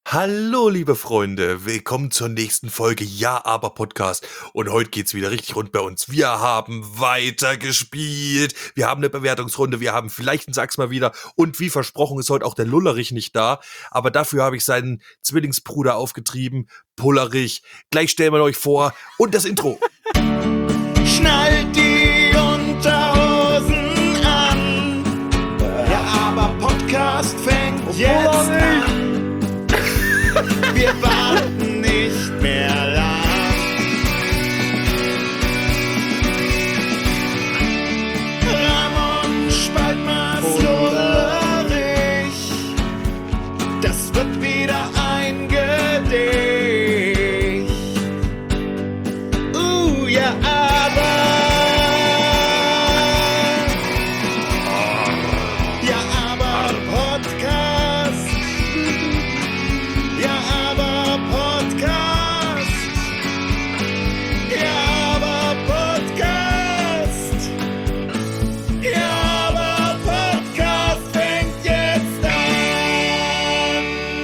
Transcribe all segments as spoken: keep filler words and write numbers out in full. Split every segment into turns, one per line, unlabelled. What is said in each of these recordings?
Hallo, liebe Freunde, willkommen zur nächsten Folge Ja, aber Podcast. Und heute geht's wieder richtig rund bei uns. Wir haben weitergespielt, wir haben eine Bewertungsrunde, wir haben vielleicht einen Sag's mal wieder. Und wie versprochen ist heute auch der Lullerich nicht da. Aber dafür habe ich seinen Zwillingsbruder aufgetrieben, Pullerich. Gleich stellen wir euch vor und das Intro.
Schnallt die Unterhosen an. Ja, aber Podcast fängt jetzt an. Wir warten nicht mehr lang. Ramon Spaltmaß Lullerich. Das wird wieder ein Gedicht. Uh, ja, aber. Ja, aber Podcast. Ja, aber Podcast. Ja, aber Podcast. Ja, aber Podcast fängt jetzt an.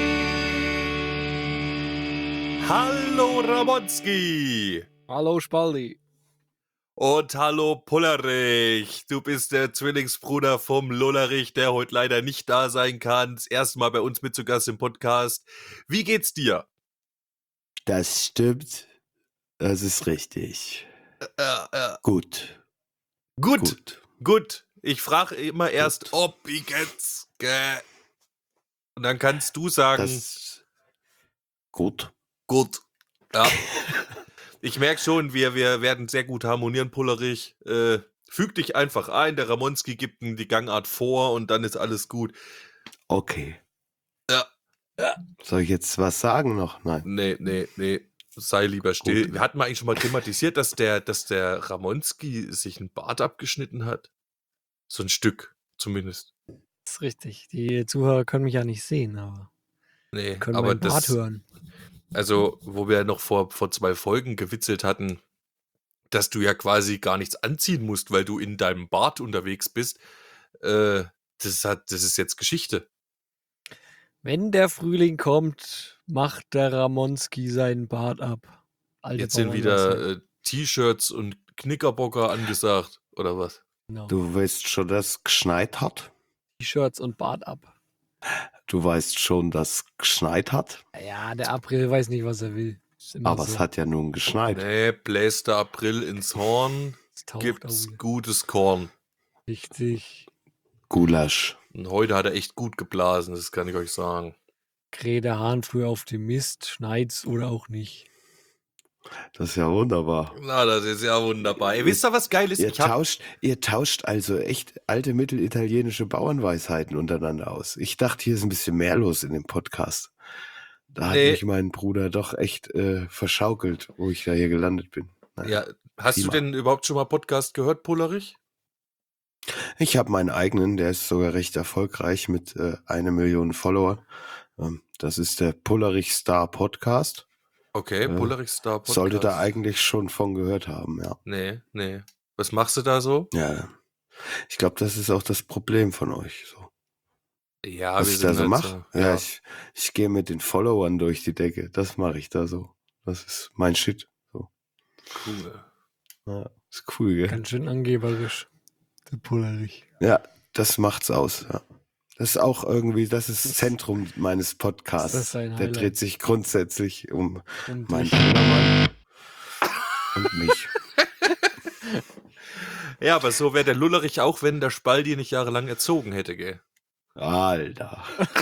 Hallo, Ramonski.
Hallo Spaldi.
Und hallo, Pullerich. Du bist der Zwillingsbruder vom Lullerich, der heute leider nicht da sein kann. Das erste Mal bei uns mit zu Gast im Podcast. Wie geht's dir?
Das stimmt. Das ist richtig.
Äh, äh,
Gut.
gut, gut.
Gut.
Ich frage immer erst, ob wie geht's? Gell? Und dann kannst du sagen,
Das gut.
gut. Ja. Ich merke schon, wir, wir werden sehr gut harmonieren, Pullerich. Äh, füg dich einfach ein, der Ramonski gibt ihm die Gangart vor und dann ist alles gut.
Okay.
Ja.
Soll ich jetzt was sagen noch? Nein.
Nee, nee, nee. Sei lieber still.
Gut.
Wir hatten mal eigentlich schon mal thematisiert, dass der, dass der Ramonski sich einen Bart abgeschnitten hat. So ein Stück, zumindest.
Das ist richtig. Die Zuhörer können mich ja nicht sehen, aber
Nee,
können
aber
meinen Bart
das,
hören.
also, wo wir noch vor, vor zwei Folgen gewitzelt hatten, dass du ja quasi gar nichts anziehen musst, weil du in deinem Bart unterwegs bist, äh, das hat, das ist jetzt Geschichte.
Wenn der Frühling kommt, macht der Ramonski seinen Bart ab. Alte
Jetzt sind
Bauernweisheit.
wieder äh, T-Shirts und Knickerbocker angesagt, oder was?
Genau.
Du weißt schon, dass es geschneit hat.
T-Shirts und Bart ab.
Du weißt schon, dass es geschneit hat.
Ja, der April weiß nicht, was er will. Ist immer
Aber
so.
es hat ja nun geschneit.
Nee, bläst der April ins Horn,
Es taucht
gibt's
auch
gutes Korn.
richtig.
Gulasch.
Und heute hat er echt gut geblasen, das kann ich euch sagen.
Kräht der Hahn früh auf dem Mist, schneit's oder auch nicht.
Das ist ja wunderbar.
Na, das ist ja wunderbar. Ihr wisst doch, was geil ist?
Ihr
Ich hab,
tauscht, ihr tauscht also echt alte mittelitalienische Bauernweisheiten untereinander aus. Ich dachte, hier ist ein bisschen mehr los in dem Podcast. Da hat
Nee.
mich mein Bruder doch echt äh, verschaukelt, wo ich da hier gelandet bin. Naja.
ja, hast du
prima.
denn überhaupt schon mal Podcast gehört, Pullerich?
Ich habe meinen eigenen, der ist sogar recht erfolgreich mit äh, eine Million Followern. Ähm, das ist der Pullerich Star Podcast.
Okay,
Äh,
Pullerich Star Podcast.
Sollte da eigentlich schon von gehört haben, ja.
Nee, nee. Was machst du da so?
Ja. Ich glaube, das ist auch das Problem von euch. So.
Ja,
Was
wir
ich da
sind
so
halt
mache.
so,
Ja,
ja.
ich, ich gehe mit den Followern durch die Decke. Das mache ich da so. Das ist mein Shit. So.
Cool.
Ja, ist cool, gell?
Ganz schön angeberisch. Der Pullerich.
Ja, das macht's aus. Ja. Das ist auch irgendwie, das ist das Zentrum meines Podcasts.
Das ist sein
Der
Highlight.
dreht sich grundsätzlich um
Und
meinen
ich-
Brudermann und mich.
Ja, aber so wäre der Lullerich auch, wenn der Spaldi nicht jahrelang erzogen hätte, gell?
Alter.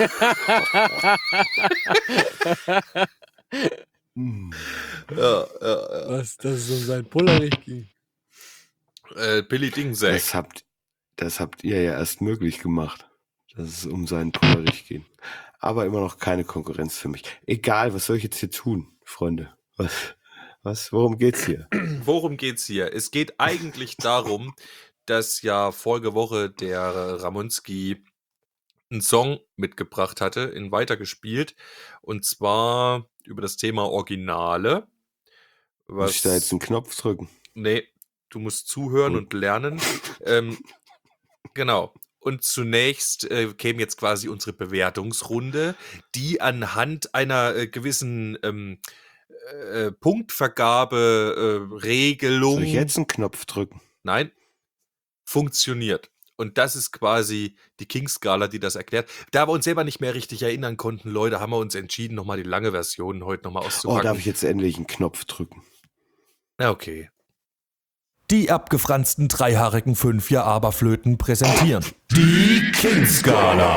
Hm.
Ja, ja,
Was, dass es um sein Pullerich ging.
ja. Äh, Billy Dingsack.
Das habt, das habt ihr ja erst möglich gemacht, dass es um seinen Pullerich ging. Aber immer noch keine Konkurrenz für mich. Egal, was soll ich jetzt hier tun, Freunde? Was, was, worum geht's hier?
Worum geht's hier? Es geht eigentlich darum, dass ja vorige Woche der Ramonski einen Song mitgebracht hatte, in weitergespielt. Und zwar über das Thema Originale.
Muss ich da jetzt einen Knopf drücken?
Nee, du musst zuhören
Gut.
und lernen. ähm, genau. Und zunächst äh, käme jetzt quasi unsere Bewertungsrunde, die anhand einer äh, gewissen ähm, äh, Punktvergabe, äh, Regelung.
Soll ich jetzt einen Knopf drücken?
Nein, funktioniert. Und das ist quasi die King-Skala, die das erklärt. Da wir uns selber nicht mehr richtig erinnern konnten, Leute, haben wir uns entschieden, nochmal die lange Version heute nochmal
Oh,
auszupacken.
darf ich jetzt endlich einen Knopf drücken?
Na, okay.
Die abgefransten dreihaarigen Fünf-Ja-Aber-Flöten präsentieren die King-Skala.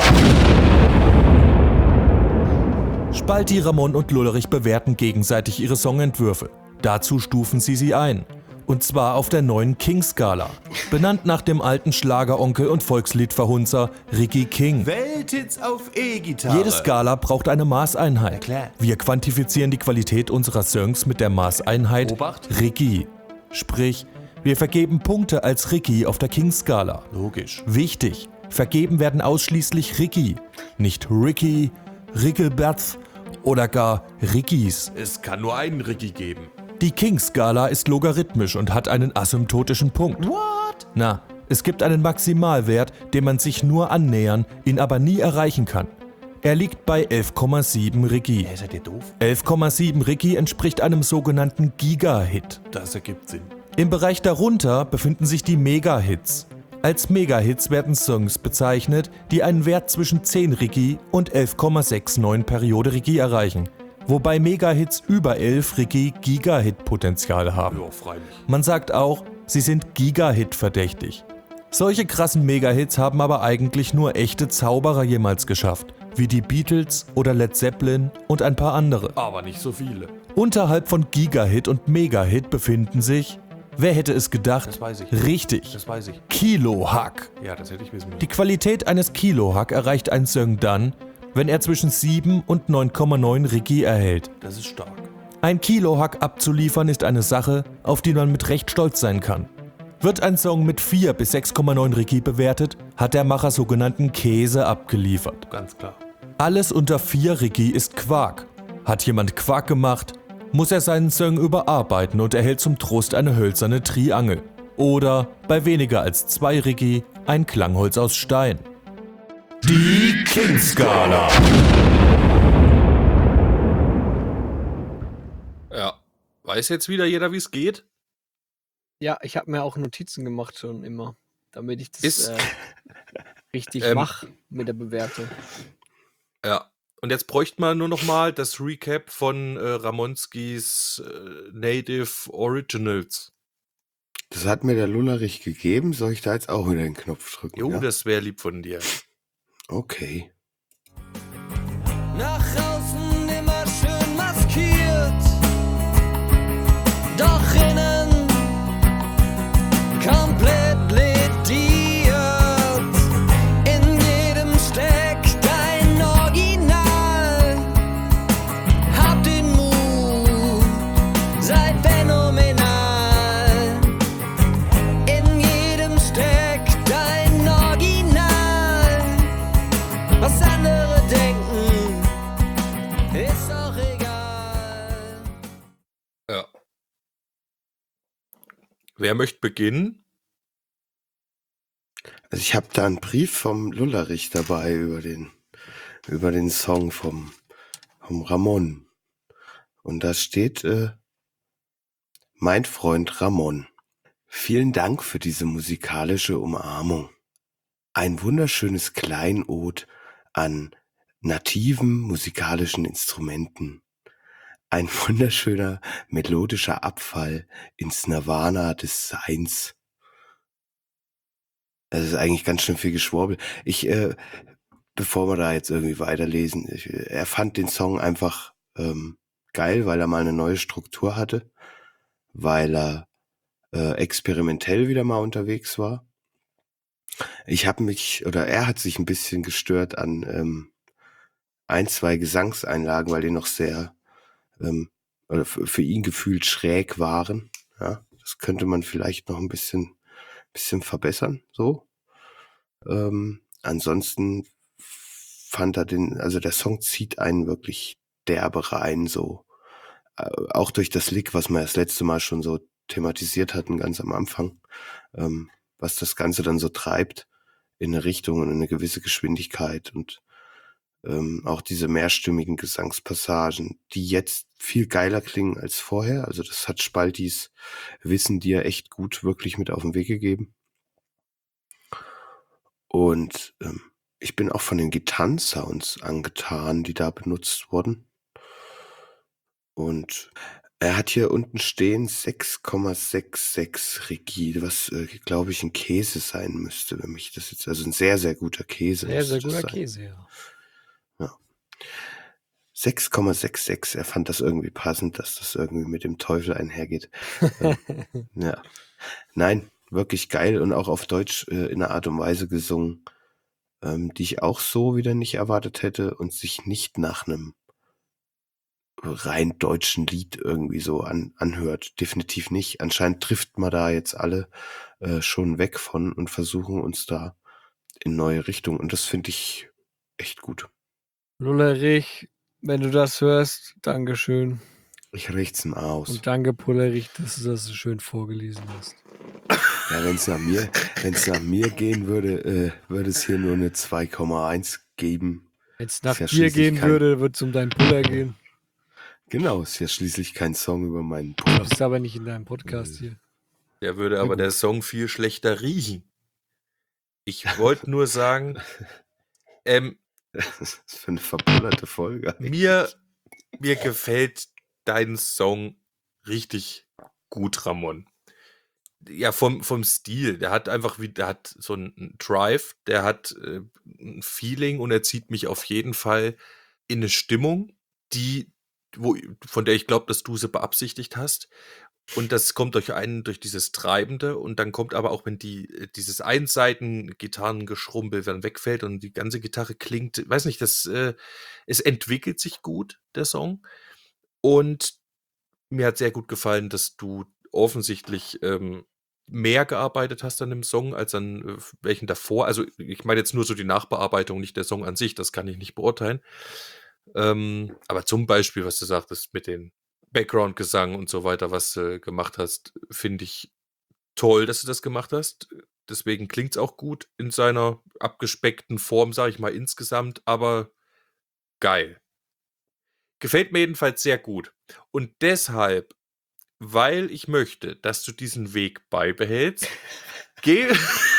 Spalti, Ramon und Lullerich bewerten gegenseitig ihre Songentwürfe. Dazu stufen sie sie ein. Und zwar auf der neuen King-Skala. Benannt nach dem alten Schlageronkel und Volksliedverhunzer Ricky King.
Welthits auf E-Gitarre.
Jede Skala braucht eine Maßeinheit.
klar.
Wir quantifizieren die Qualität unserer Songs mit der Maßeinheit
Obacht.
Ricky. Sprich, wir vergeben Punkte als Ricky auf der King-Skala.
Logisch.
Wichtig, vergeben werden ausschließlich Ricky, nicht Ricky, Rickelberts oder gar Rickys.
Es kann nur einen Ricky geben.
Die King-Skala ist logarithmisch und hat einen asymptotischen Punkt.
What?
Na, es gibt einen Maximalwert, dem man sich nur annähern, ihn aber nie erreichen kann. Er liegt bei elf Komma sieben Ricky.
Hey, seid ihr doof?
elf Komma sieben Ricky entspricht einem sogenannten Giga-Hit.
Das ergibt Sinn.
Im Bereich darunter befinden sich die Mega-Hits. Als Mega-Hits werden Songs bezeichnet, die einen Wert zwischen zehn Ricky und elf Komma neunundsechzig Periode Ricky erreichen. Wobei Mega-Hits über elf Ricky Giga-Hit-Potenzial haben.
Ja, freilich.
Man sagt auch, sie sind Giga-Hit verdächtig. Solche krassen Mega-Hits haben aber eigentlich nur echte Zauberer jemals geschafft, wie die Beatles oder Led Zeppelin und ein paar andere.
Aber nicht so viele.
Unterhalb von Giga-Hit und Mega-Hit befinden sich, wer hätte es gedacht?
Das weiß ich.
Richtig,
Das weiß ich.
Kilo-Hack.
Ja, das hätte ich wissen müssen.
Die Qualität eines Kilo-Hack erreicht ein Song dann, wenn er zwischen sieben und neun Komma neun Ricky erhält.
Das ist stark.
Ein Kilo-Hack abzuliefern ist eine Sache, auf die man mit Recht stolz sein kann. Wird ein Song mit vier bis sechs Komma neun Ricky bewertet, hat der Macher sogenannten Käse abgeliefert.
Ganz klar.
Alles unter vier Ricky ist Quark. Hat jemand Quark gemacht, muss er seinen Song überarbeiten und erhält zum Trost eine hölzerne Triangel. Oder, bei weniger als zwei Ricky, ein Klangholz aus Stein.
Die King-Skala.
Ja. Weiß jetzt wieder jeder, wie es geht?
Ja, ich habe mir auch Notizen gemacht schon immer, damit ich das
Ist-
äh, richtig
Ähm,
mache mit der Bewertung.
Ja. Und jetzt bräuchte man nur noch mal das Recap von äh, Ramonskis äh, Native Originals.
Das hat mir der Lullerich gegeben. Soll ich da jetzt auch wieder den Knopf drücken?
Jo,
ja?
das wäre lieb von dir.
Okay.
Nach außen immer schön maskiert, doch innen komplett lediert. In jedem steckt ein Original. Habt den Mut, seid phänomenal. In jedem steckt ein Original. Was andere denken, ist auch egal.
Ja. Wer möchte beginnen?
Also ich habe da einen Brief vom Lullerich dabei über den, über den Song vom, vom Ramon. Und da steht, äh, mein Freund Ramon, vielen Dank für diese musikalische Umarmung. Ein wunderschönes Kleinod an nativen musikalischen Instrumenten. Ein wunderschöner melodischer Abfall ins Nirvana des Seins. Es ist eigentlich ganz schön viel Geschwurbel. Ich, äh, bevor wir da jetzt irgendwie weiterlesen, ich, er fand den Song einfach ähm, geil, weil er mal eine neue Struktur hatte, weil er äh, experimentell wieder mal unterwegs war. Ich habe mich, oder er hat sich ein bisschen gestört an ähm, ein, zwei Gesangseinlagen, weil die noch sehr, ähm, oder f- für ihn gefühlt schräg waren. Ja, das könnte man vielleicht noch ein bisschen, bisschen verbessern, so. Ähm, ansonsten fand er den, also der Song zieht einen wirklich derbe rein, so. Äh, auch durch das Lick, was wir das letzte Mal schon so thematisiert hatten, ganz am Anfang, ähm, was das Ganze dann so treibt. in eine Richtung und in eine gewisse Geschwindigkeit und ähm, auch diese mehrstimmigen Gesangspassagen, die jetzt viel geiler klingen als vorher. Also das hat Spaltis Wissen dir echt gut wirklich mit auf den Weg gegeben. Und ähm, ich bin auch von den Gitarrensounds angetan, die da benutzt wurden. Und er hat hier unten stehen sechs Komma sechsundsechzig Regie, was äh, glaube ich ein Käse sein müsste, wenn mich das jetzt, also ein sehr, sehr guter Käse.
Sehr,
müsste
sehr
das
guter
sein.
Käse, ja.
sechs Komma sechsundsechzig, er fand das irgendwie passend, dass das irgendwie mit dem Teufel einhergeht. ähm, ja. Nein, wirklich geil und auch auf Deutsch äh, in einer Art und Weise gesungen, ähm, die ich auch so wieder nicht erwartet hätte und sich nicht nach einem rein deutschen Lied irgendwie so an, anhört. Definitiv nicht. Anscheinend trifft man da jetzt alle äh, schon weg von und versuchen uns da in neue Richtungen. Und das finde ich echt gut.
Lullerich, wenn du das hörst, Dankeschön.
Ich richt's mal aus.
Und danke, Pullerich, dass du das so schön vorgelesen hast.
Ja, wenn es nach mir, wenn es nach mir gehen würde, äh, würde es hier nur eine zwei Komma eins geben.
Wenn es nach
ja
dir
schließlich
gehen
kein-
würde, würde es um deinen Puller gehen.
Genau, ist ja schließlich kein Song über meinen
Du
Puller.
bist aber nicht in deinem Podcast hier.
Der würde
Na
aber
gut.
der Song viel schlechter riechen. Ich wollte nur sagen, ähm,
Das ist für eine verpullerte Folge.
mir, mir gefällt dein Song richtig gut, Ramon. Ja, vom, vom Stil. Der hat einfach wie, der hat so einen Drive, der hat äh, ein Feeling und er zieht mich auf jeden Fall in eine Stimmung, die, wo, von der ich glaube, dass du sie beabsichtigt hast. Und das kommt durch einen, durch dieses Treibende und dann kommt aber auch, wenn die, äh, dieses Einseiten-Gitarrengeschrumpel dann wegfällt und die ganze Gitarre klingt, weiß nicht, das, äh, es entwickelt sich gut, der Song. Und mir hat sehr gut gefallen, dass du offensichtlich ähm, mehr gearbeitet hast an dem Song als an äh, welchen davor. Also ich meine jetzt nur so die Nachbearbeitung, nicht der Song an sich, das kann ich nicht beurteilen. Ähm, aber zum Beispiel, was du sagtest mit den Background-Gesang und so weiter, was du gemacht hast, finde ich toll, dass du das gemacht hast. Deswegen klingt es auch gut in seiner abgespeckten Form, sage ich mal insgesamt, aber geil. Gefällt mir jedenfalls sehr gut. Und deshalb, weil ich möchte, dass du diesen Weg beibehältst, ge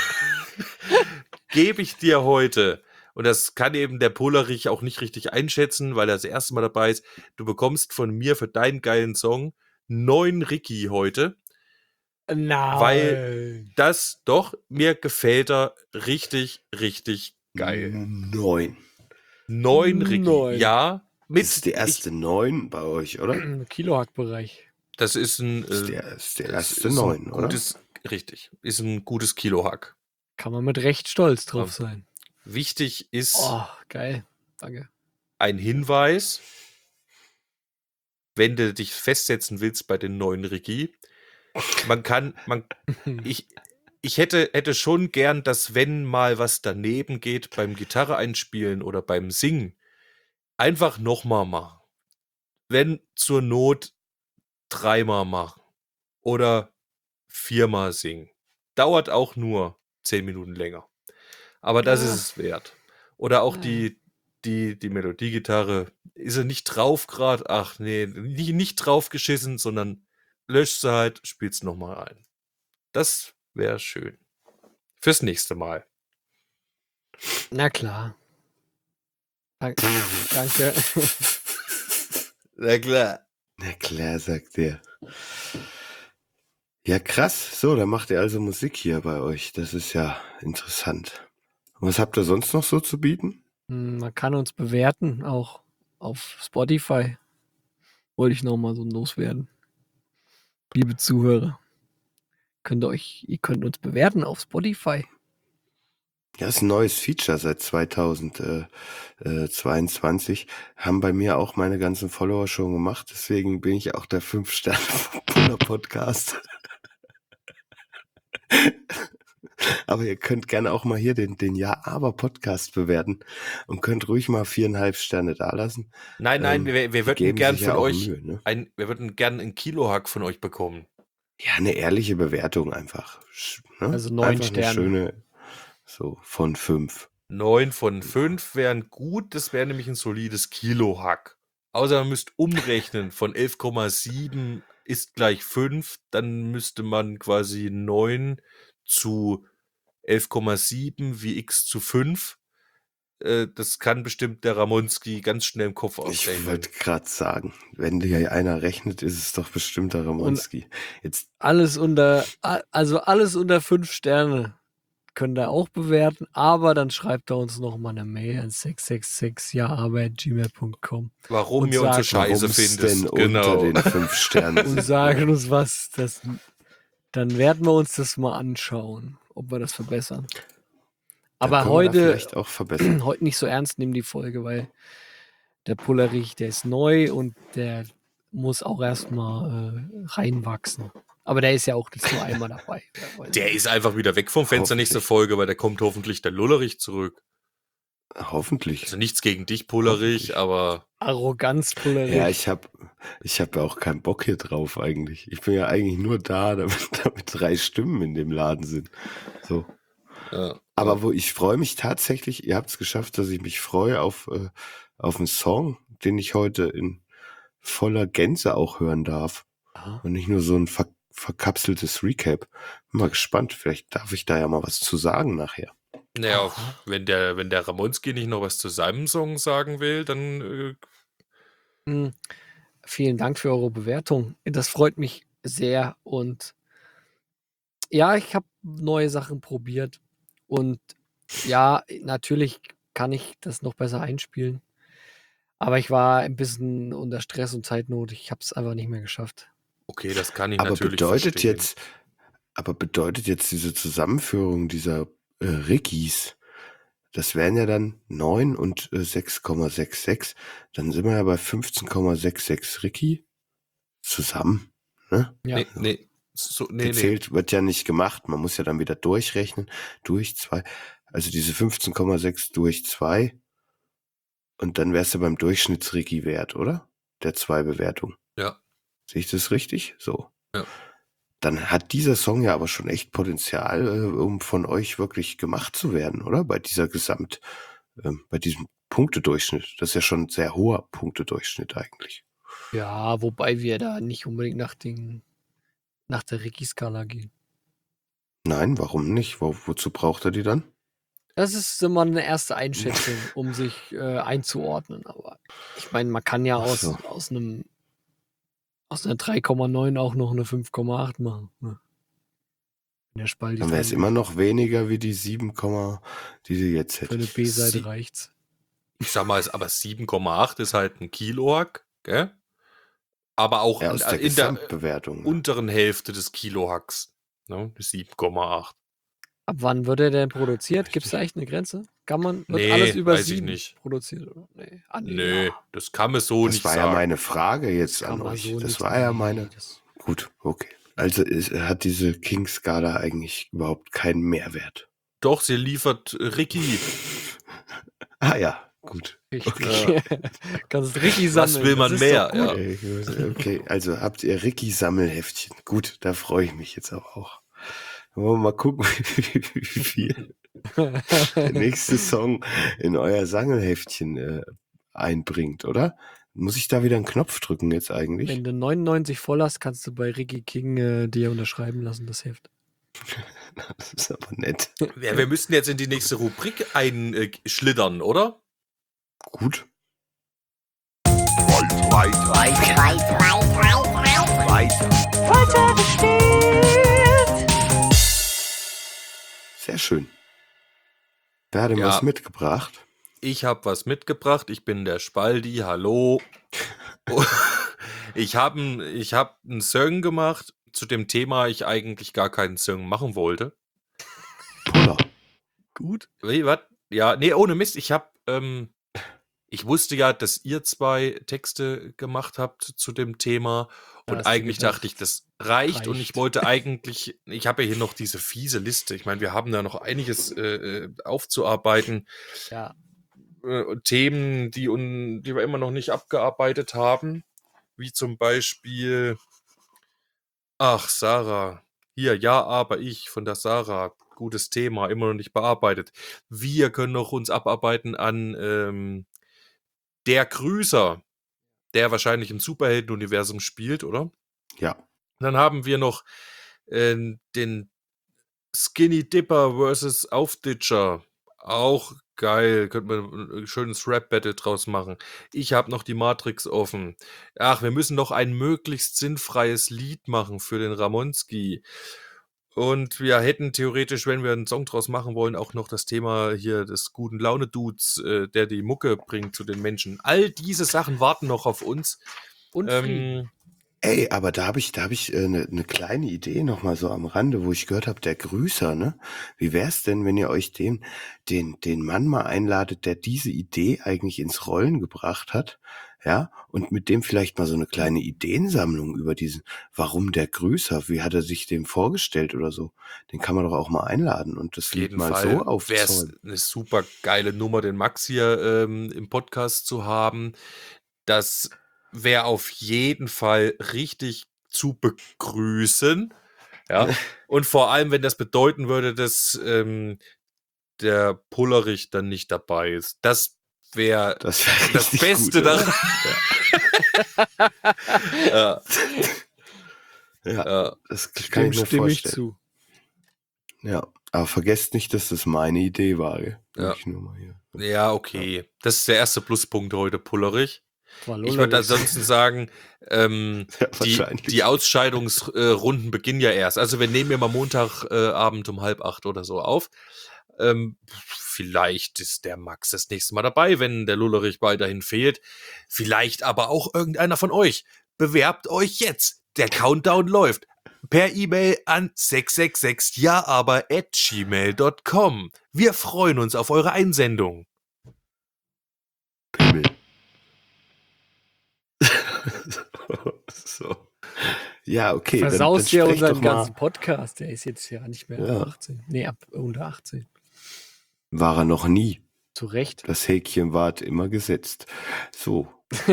gebe ich dir heute, und das kann eben der Pullerich auch nicht richtig einschätzen, weil er das erste Mal dabei ist, du bekommst von mir für deinen geilen Song neun Ricky heute.
Nein.
Weil das doch, mir gefällt er richtig, richtig geil.
Neun.
Neun Ricky,
Neun.
ja. Mit,
Das ist die erste neun bei euch, oder?
Im Kilohack-Bereich.
Ich, das ist ein,
Das ist
äh,
der, das ist der
das
erste
ist
neun,
ein
oder?
gutes, richtig, ist ein gutes Kilohack.
Kann man mit Recht stolz drauf
Ja.
sein.
Wichtig ist
Oh, geil. Danke.
ein Hinweis, wenn du dich festsetzen willst bei den neuen Regie. Man kann, man, ich, ich hätte, hätte schon gern, dass wenn mal was daneben geht beim Gitarre einspielen oder beim Singen, einfach nochmal machen. Wenn zur Not dreimal machen oder viermal singen. Dauert auch nur zehn Minuten länger. Aber das
Ja.
ist es wert. Oder auch
Ja.
die, die, die Melodiegitarre. Ist er nicht drauf gerade? Ach nee, nicht, nicht drauf geschissen, sondern löscht sie halt, spielst nochmal ein. Das wäre schön. Fürs nächste Mal.
Na klar. Dank- Danke.
Na klar.
Na klar, sagt der. Ja, krass. So, dann macht ihr also Musik hier bei euch. Das ist ja interessant. Und was habt ihr sonst noch so zu bieten?
Hm, Man kann uns bewerten, auch auf Spotify. Wollte ich nochmal so loswerden. Liebe Zuhörer, könnt ihr euch, ihr könnt uns bewerten auf Spotify.
Ja, ist ein neues Feature seit zweitausendzweiundzwanzig. Haben bei mir auch meine ganzen Follower schon gemacht. Deswegen bin ich auch der fünf Sterne Puller Podcast. Aber ihr könnt gerne auch mal hier den, den Ja-Aber-Podcast bewerten und könnt ruhig mal viereinhalb Sterne dalassen.
Nein, nein,
Ähm,
wir, wir
die
würden
geben
gern
sich ja
von
auch
euch
Mühe, ne?
ein, wir würden gern einen Kilohack von euch bekommen.
Ja, eine ehrliche Bewertung einfach. Sch- Ne?
Also neun
einfach
Sterne.
Eine schöne, So von fünf.
neun von fünf wären gut, das wäre nämlich ein solides Kilo-Hack. Außer man müsste umrechnen, von elf Komma sieben ist gleich fünf, dann müsste man quasi neun zu elf Komma sieben wie x zu fünf. Äh, das kann bestimmt der Ramonski ganz schnell im Kopf
Ich
ausrechnen.
wollte gerade sagen, wenn hier einer rechnet, ist es doch bestimmt der Ramonski. Jetzt,
Alles unter, a- also alles unter fünf Sterne könnt ihr auch bewerten, aber dann schreibt er uns noch mal eine Mail an sechs sechs sechs ja aber at gmail punkt com
Warum
und
mir unsere
sagt,
Scheiße
warum's
findest.
denn
Genau.
unter den fünf Sternen
und
sind.
sagen uns was. Das, dann werden wir uns das mal anschauen, ob wir das verbessern.
Da
Aber
können wir da
heute,
vielleicht auch verbessern.
heute nicht so ernst nehmen die Folge, weil der Pullerich, der ist neu und der muss auch erstmal äh, reinwachsen. Aber der ist ja auch jetzt nur einmal dabei. Wer weiß.
Der ist einfach wieder weg vom Fenster nächste
Hoffentlich.
Folge, weil da kommt hoffentlich der Lullerich zurück.
Hoffentlich.
Also nichts gegen dich, Pullerich,
Hoffentlich.
aber
Arroganz Pullerich.
Ja, ich habe ich hab ja auch keinen Bock hier drauf eigentlich. Ich bin ja eigentlich nur da, damit, damit drei Stimmen in dem Laden sind. So.
ja.
Aber wo ich freue mich tatsächlich, ihr habt es geschafft, dass ich mich freue auf, äh, auf einen Song, den ich heute in voller Gänze auch hören darf.
Aha.
Und nicht nur so ein ver verkapseltes Recap. Bin mal gespannt, vielleicht darf ich da ja mal was zu sagen nachher.
Naja, wenn der, wenn der Ramonski nicht noch was zu seinem Song sagen will, dann äh,
Hm, Vielen Dank für eure Bewertung. Das freut mich sehr. Und ja, ich habe neue Sachen probiert. Und ja, natürlich kann ich das noch besser einspielen. Aber ich war ein bisschen unter Stress und Zeitnot. Ich habe es einfach nicht mehr geschafft.
okay, das kann ich
Aber
natürlich
bedeutet
verstehen.
jetzt, aber bedeutet jetzt diese Zusammenführung dieser äh, Rickys, das wären ja dann neun und äh, sechs Komma sechsundsiebzig, dann sind wir ja bei fünfzehn Komma sechsundsechzig Ricky zusammen. Ne?
Ja.
Nee, nee, so, nee, nee.
Gezählt wird ja nicht gemacht, man muss ja dann wieder durchrechnen, durch zwei, also diese fünfzehn Komma sechs durch zwei und dann wärst du beim Durchschnitts-Ricky-Wert, oder? Der zwei Bewertung.
Ja.
Sehe ich das richtig? So.
Ja.
Dann hat dieser Song ja aber schon echt Potenzial, äh, um von euch wirklich gemacht zu werden, oder? Bei dieser Gesamt, ähm, bei diesem Punktedurchschnitt. Das ist ja schon ein sehr hoher Punktedurchschnitt eigentlich.
Ja, wobei wir da nicht unbedingt nach, den, nach der Ricky-Skala gehen.
Nein, warum nicht? Wo, wozu braucht er die dann?
Das ist immer eine erste Einschätzung, um sich äh, einzuordnen. Aber ich meine, man kann ja
Ach
aus,
so.
aus einem aus einer drei Komma neun auch noch eine fünf Komma acht machen. Ne? In der Spaldi
Dann wäre es immer noch weniger wie die sieben, die sie jetzt
für
hätte.
eine B-Seite
Sie-
reicht's.
Ich sag mal, es- aber sieben Komma acht ist halt ein Kilohack, gell? Aber auch
Ja,
in,
aus der
in der
Gesamtbewertung.
unteren Hälfte des Kilohacks. Ne? sieben Komma acht.
Ab wann wird er denn produziert?
Richtig.
Gibt es da echt eine Grenze? Kann man, wird
Nee,
alles über
weiß ich
sieben
nicht.
produziert? Oder? Nee. Ah, nee,
Nö,
ja.
das kann man so
das
nicht
war
sagen.
ja meine Frage jetzt
Kann
an
man
euch.
so
das
nicht
war ja
nee,
meine.
das-
Gut, okay. Also ist, hat diese King-Skala eigentlich überhaupt keinen Mehrwert.
Doch, sie liefert äh, Ricky.
Ah ja, gut.
Richtig. Kannst Ricky sammeln.
Was will man
das ist
mehr?
doch gut.
Ja.
Okay, okay, also habt ihr Ricky-Sammelheftchen. Gut, da freue ich mich jetzt aber auch. Wollen wir mal gucken, wie viel der nächste Song in euer Sammelheftchen äh, einbringt, oder? Muss ich da wieder einen Knopf drücken jetzt eigentlich?
Wenn du neunundneunzig voll hast, kannst du bei Ricky King äh, dir unterschreiben lassen, das Heft.
Das ist aber nett.
Ja, wir müssten jetzt in die nächste Rubrik einschlittern, oder?
Gut. Sehr schön. Wer hat denn
Ja.
was mitgebracht?
Ich habe was mitgebracht. Ich bin der Spaldi. Hallo. ich habe ich hab einen Song gemacht zu dem Thema, ich eigentlich gar keinen Song machen wollte.
Puller.
Gut.
Wie, was? Ja, nee, ohne Mist. Ich habe, ähm, ich wusste ja, dass ihr zwei Texte gemacht habt zu dem Thema.
Da
Und
hast du
eigentlich
gedacht,
dachte ich, das reicht. Und ich
reicht.
wollte eigentlich, ich habe ja hier noch diese fiese Liste. Ich meine, wir haben da noch einiges äh, äh, aufzuarbeiten.
Ja.
Äh, Themen, die, un, die wir immer noch nicht abgearbeitet haben. Wie zum Beispiel, ach, Sarah. Hier, ja, aber ich von der Sarah. gutes Thema, immer noch nicht bearbeitet. Wir können noch uns abarbeiten an ähm, der Grüßer, der wahrscheinlich im Superhelden-Universum spielt, oder?
Ja.
Dann haben wir noch äh, den Skinny Dipper versus Aufditscher. Auch geil. Könnte man ein schönes Rap-Battle draus machen. Ich habe noch die Matrix offen. Ach, wir müssen noch ein möglichst sinnfreies Lied machen für den Ramonski. Und wir hätten theoretisch, wenn wir einen Song draus machen wollen, auch noch das Thema hier des guten Laune-Dudes, äh, der die Mucke bringt zu den Menschen. All diese Sachen warten noch auf uns.
Und Frieden.
Ähm,
Ey, aber da habe ich, da habe ich eine äh, ne kleine Idee noch mal so am Rande, wo ich gehört habe, der Grüßer, ne? Wie wär's denn, wenn ihr euch den, den, den Mann mal einladet, der diese Idee eigentlich ins Rollen gebracht hat, ja? Und mit dem vielleicht mal so eine kleine Ideensammlung über diesen, warum der Grüßer, wie hat er sich dem vorgestellt oder so? Den kann man doch auch mal einladen und das
Auf
Lied
jeden
mal
Fall
so
wäre es
aufzäumen.
eine super geile Nummer, den Max hier ähm, im Podcast zu haben. Das wäre auf jeden Fall richtig zu begrüßen. Ja. Und vor allem, wenn das bedeuten würde, dass ähm, der Pullerich dann nicht dabei ist. Das wäre
Das wäre
das
richtig
Beste
gut, oder?
daran. Ja,
Ja,
ja.
das kann
Dem
ich mir
stimme ich
vorstellen.
zu.
Ja, aber vergesst nicht, dass das meine Idee war, gell?
Ja.
Ich nur mal hier.
Ja, okay. Das ist der erste Pluspunkt heute, Pullerich.
War
Ich würde
Lollerich.
ansonsten sagen, ähm,
Ja,
die,
wahrscheinlich.
die Ausscheidungsrunden beginnen ja erst. Also wir nehmen ja mal Montagabend äh, Abend um halb acht oder so auf. Ähm, vielleicht ist der Max das nächste Mal dabei, wenn der Lullerich weiterhin fehlt. Vielleicht aber auch irgendeiner von euch. Bewerbt euch jetzt. Der Countdown läuft. Per E-Mail an sechs sechs sechs ja aber at gmail dot com. Wir freuen uns auf eure Einsendung.
Pimmel. So. Ja, okay. dann-
Versaust
dann
ja
sprech
unseren
doch mal.
ganzen Podcast. Der ist jetzt ja nicht mehr
Ja.
ab achtzehn. Nee, ab unter achtzehn.
War er noch nie.
Zu Recht.
Das Häkchen ward immer gesetzt. So.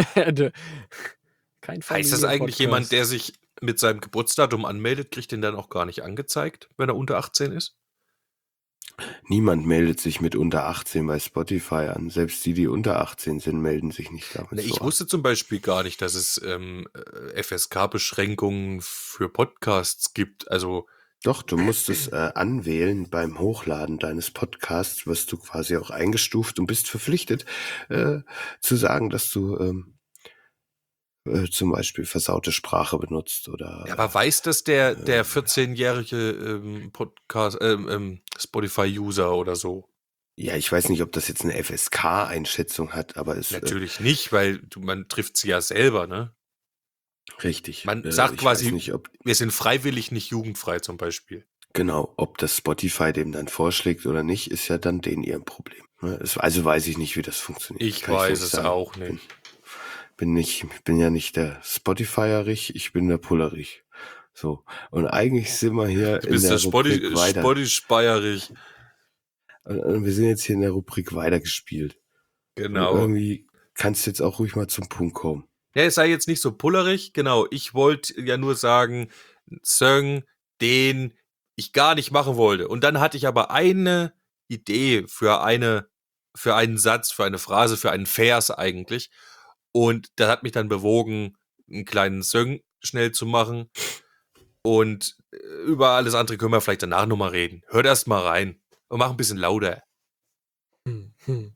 Kein
Heißt das eigentlich, jemand,
Familienpodcast.
der sich mit seinem Geburtsdatum anmeldet, kriegt den dann auch gar nicht angezeigt, wenn er unter achtzehn ist?
Niemand meldet sich mit unter achtzehn bei Spotify an. Selbst die, die unter achtzehn sind, melden sich nicht damit
Ne,
so
ich
an.
wusste zum Beispiel gar nicht, dass es ähm, äh, F S K-Beschränkungen für Podcasts gibt. Also,
Doch, du musst es äh, anwählen beim Hochladen deines Podcasts, wirst du quasi auch eingestuft und bist verpflichtet äh, zu sagen, dass du ähm, äh, zum Beispiel versaute Sprache benutzt oder
ja, aber weiß das der, der vierzehnjährige ähm, Podcast, ähm, ähm, Spotify-User oder so?
ja, ich weiß nicht, ob das jetzt eine F S K-Einschätzung hat, aber es äh,
Natürlich nicht, weil du, man trifft sie ja selber, ne?
richtig.
Man
Äh,
sagt
ich
quasi,
weiß nicht, ob
wir sind freiwillig nicht jugendfrei zum Beispiel.
genau, ob das Spotify dem dann vorschlägt oder nicht, ist ja dann denen ihr Problem. ne? Es, also weiß ich nicht, wie das funktioniert.
Ich
Kann dir
weiß
nicht
es
sagen.
auch
Bin,
nicht.
bin nicht, bin ja nicht der Spotify-Rich, ich bin der Pullerich. So. Und eigentlich sind wir hier
Du
in
bist
der
der
Rubrik
Spotti-
weiter.
Spotti-Speierich.
Und- und wir sind jetzt hier in der Rubrik weitergespielt. Und
Genau.
irgendwie kannst du jetzt auch ruhig mal zum Punkt kommen.
Ja, es sei jetzt nicht so pullerig. Genau, ich wollte ja nur sagen, Song, den ich gar nicht machen wollte. Und dann hatte ich aber eine Idee für eine, für einen Satz, für eine Phrase, für einen Vers eigentlich. Und das hat mich dann bewogen, einen kleinen Song schnell zu machen. Und äh, über alles andere können wir vielleicht danach nochmal reden. Hört erst mal rein und mach ein bisschen lauter.
Hm, hm.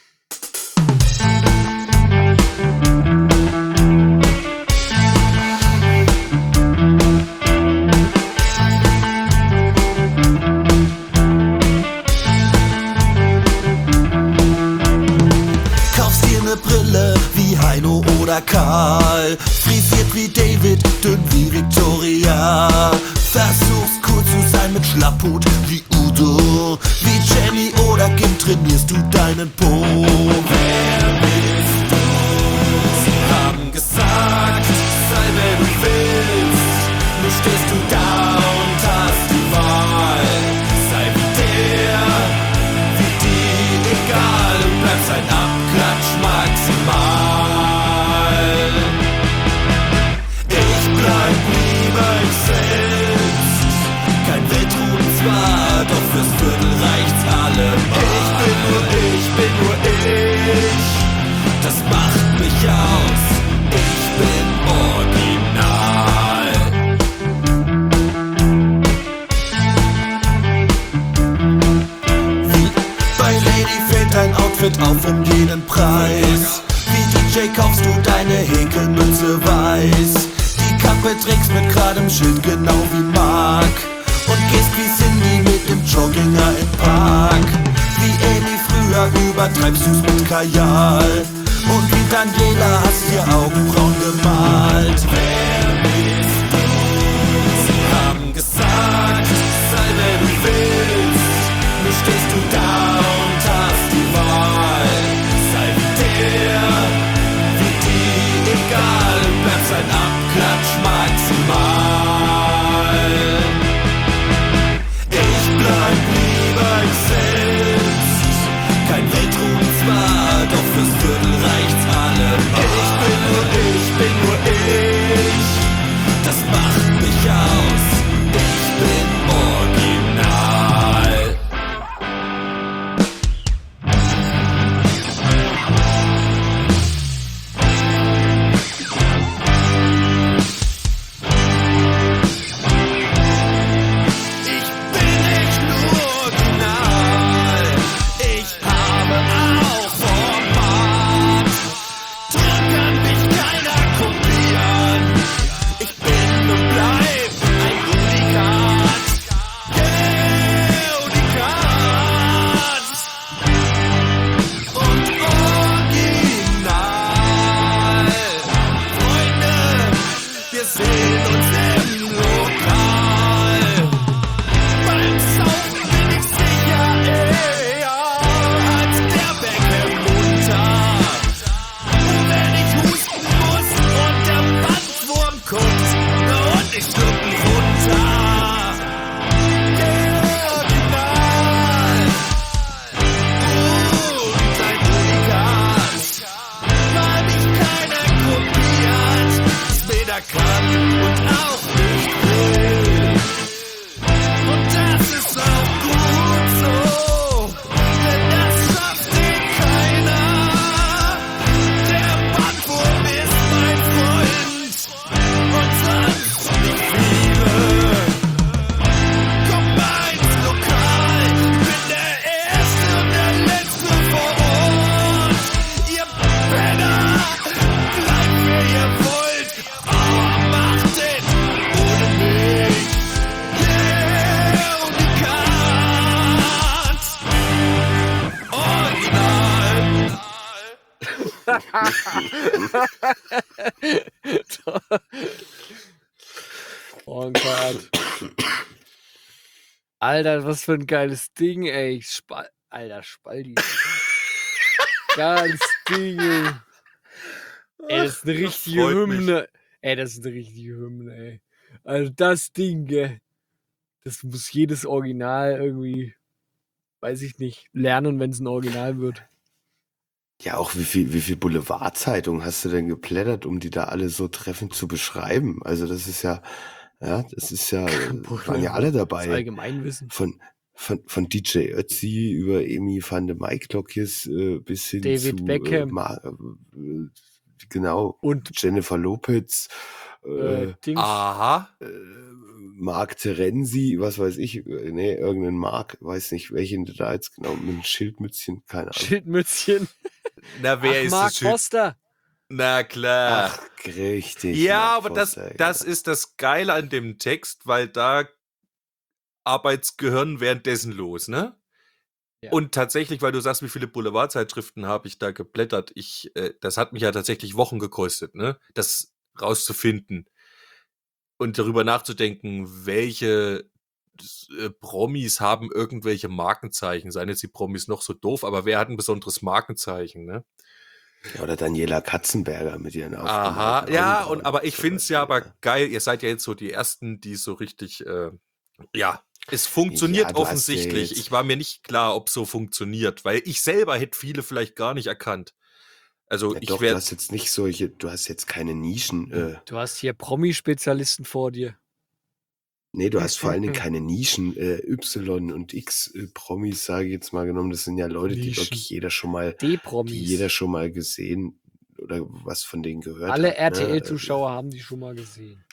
Kaufst dir ne Brille wie Heino oder Karl, frisiert wie David, dünn wie Victoria. Versuchst cool zu sein mit Schlapphut wie Udo, wie Jenny oder Kim trainierst du deinen Po. Wer bist du? Sie haben gesagt, sei wer du willst, nur stehst du da und hast die Wahl. Sei wie der, wie die, egal, und bleibst ein Abklatsch maximal. Ich bleib lieber ich selbst, kein Wildhuhn zwar, doch fürs Outfit auf um jeden Preis. Wie D J kaufst du deine Häkelmütze weiß. Die Kappe trägst mit geradem Schild, genau wie Mark. Und gehst wie Cindy mit dem Jogginger im Park. Wie Amy früher übertreibst du's mit Kajal. Und wie Daniela hast dir Augenbrauen gemalt. Wer bist du? Sie haben gesagt, sei wer du willst. Nur stehst du da und hast die Wahl. Sei wie der, wie die, egal, bleibst ein Abklatsch maximal. Ich bleib lieber ich selbst. Kein Weltruhm zwar, doch fürs Viertel reicht's allemal. Ich bin nur ich, bin nur ich. Das macht mich aus. Ich bin original. Ich bin echt nur original. Ich habe auch Format. Drum kann mich keiner kopieren. Ich bin und bleib ein Unikat. Yeah, Unikat. Und original. Freunde, wir sehen uns im Lokal. Beim Saufen bin ich sicher eher als der Bäcker munter. Und wenn ich husten muss und der Bandwurm kommt, na und ich schlucken runter. Yeah, original. Und ein Unikat. Weil mich keiner kopiert, es weder kann und auch nicht will. Und das ist auch gut so, denn das schafft dir keiner. Der Bandwurm ist mein Freund und sonst nicht viele. Komm mal ins Lokal, bin der Erste und der Letzte vor Ort. Ihr Penner, bleibt wer ihr wollt, aber macht es ohne mich. Yeah, Unikat.
Original. Oh Gott. Alter, was für ein geiles Ding, ey. Spal Alter, Spaldi. Geiles Ding, ey. Ey, das ist eine richtige
freut mich.
Hymne. Ey, das ist eine richtige Hymne, ey. Also das Ding, ey. Das muss jedes Original irgendwie, weiß ich nicht, lernen, wenn es ein Original wird.
Ja, auch wie viel, wie viel Boulevardzeitungen hast du denn geblättert, um die da alle so treffend zu beschreiben? Also das ist ja, ja, das ist ja, waren ja alle
Das
dabei.
Allgemeinwissen.
Von, von, von D J Ötzi über Amy van de Maiklokjes äh, bis hin
David
zu
Beckham.
Äh, Ma äh, genau,
Und
Jennifer Lopez, äh,
äh, Dings.
Aha.
äh, Mark Terenzi, was weiß ich, äh, nee, irgendeinen Mark, weiß nicht, welchen du da jetzt genau, mit einem Schildmützchen, keine Ahnung.
Schildmützchen.
Na, wer
Ach,
ist
Mark
das? Schild?
Foster.
Na klar.
Ach, richtig.
ja,
Mark
aber das,
Foster,
das
genau.
ist das Geile an dem Text, weil da Arbeitsgehirn währenddessen los, ne?
Ja.
Und tatsächlich, weil du sagst, wie viele Boulevardzeitschriften habe ich da geblättert, ich, äh, das hat mich ja tatsächlich Wochen gekostet, ne? Das rauszufinden und darüber nachzudenken, welche äh, Promis haben irgendwelche Markenzeichen. Seien jetzt die Promis noch so doof, aber wer hat ein besonderes Markenzeichen, ne?
Ja, oder Daniela Katzenberger mit ihren
Aha,
aufgemalten
ja,
Augenbrauen
und aber ich
zum
finde es ja
Beispiel,
aber
ja.
geil, ihr seid ja jetzt so die Ersten, die so richtig, äh, ja, es funktioniert
Ja, du hast ja
offensichtlich.
jetzt-
Ich war mir nicht klar, ob so funktioniert, weil ich selber hätte viele vielleicht gar nicht erkannt. Also
Ja,
ich
doch, du
werde,
hast jetzt nicht solche, du hast jetzt keine Nischen, äh,
Du hast hier Promi-Spezialisten vor dir.
nee, du hast vor allen Dingen keine Nischen, äh, Y und X äh, Promis, sage ich jetzt mal genommen, das sind ja Leute, die
Nischen.
wirklich jeder schon mal, die
D-Promis.
jeder schon mal gesehen oder was von denen gehört
Alle
hat.
R T
Ne?
L-Zuschauer haben die schon mal gesehen.